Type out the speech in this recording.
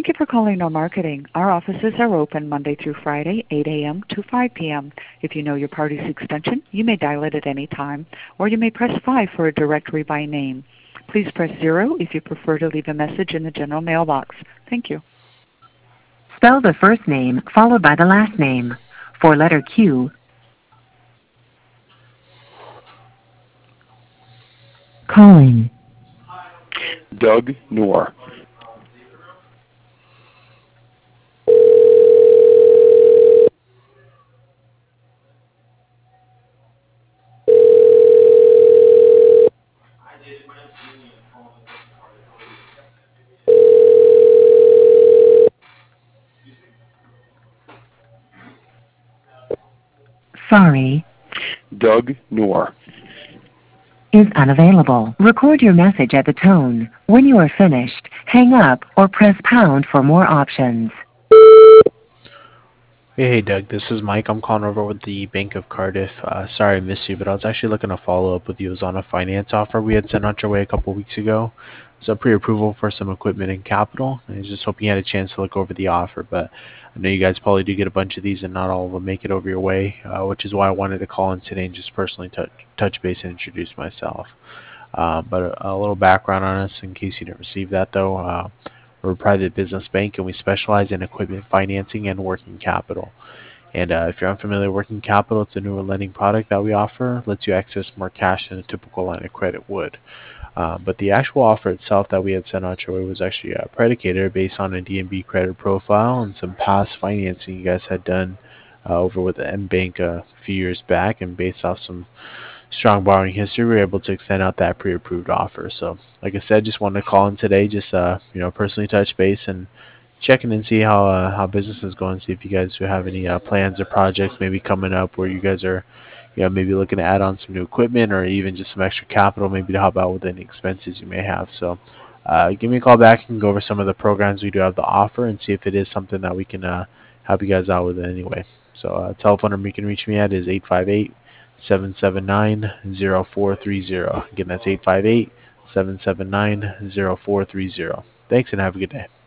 Thank you for calling No Marketing. Our offices are open Monday through Friday, 8 a.m. to 5 p.m. If you know your party's extension, you may dial it at any time, or you may press 5 for a directory by name. Please press 0 if you prefer to leave a message in the general mailbox. Thank you. Spell the first name followed by the last name. For letter Q, calling. Doug Noor. Sorry, Doug Noor. is unavailable. Record your message at the tone. When you are finished, hang up or press pound for more options. Hey, Doug, this is Mike. I'm calling over with the Bank of Cardiff. Sorry I missed you, but I was actually looking to follow up with you. It was on a finance offer we had sent out your way a couple weeks ago. It's a pre-approval for some equipment and capital. I was just hoping you had a chance to look over the offer, but I know you guys probably do get a bunch of these and not all of them make it over your way, which is why I wanted to call in today and just personally touch base and introduce myself. But a little background on us in case you didn't receive that, though. We're a private business bank and we specialize in equipment financing and working capital. And if you're unfamiliar with working capital, it's a newer lending product that we offer. Lets you access more cash than a typical line of credit would. But the actual offer itself that we had sent out your way was actually predicated based on a DNB credit profile and some past financing you guys had done over with the M Bank a few years back, and based off some strong borrowing history, we were able to extend out that pre-approved offer. So, like I said, just wanted to call in today, just personally touch base and checking and see how business is going. See if you guys have any plans or projects maybe coming up where you guys are, maybe looking to add on some new equipment or even just some extra capital, maybe to help out with any expenses you may have. So, give me a call back and go over some of the programs we do have to offer and see if it is something that we can help you guys out with anyway. So, telephone number you can reach me at is 858-779-0430. Again, that's 858-779-0430. Thanks and have a good day.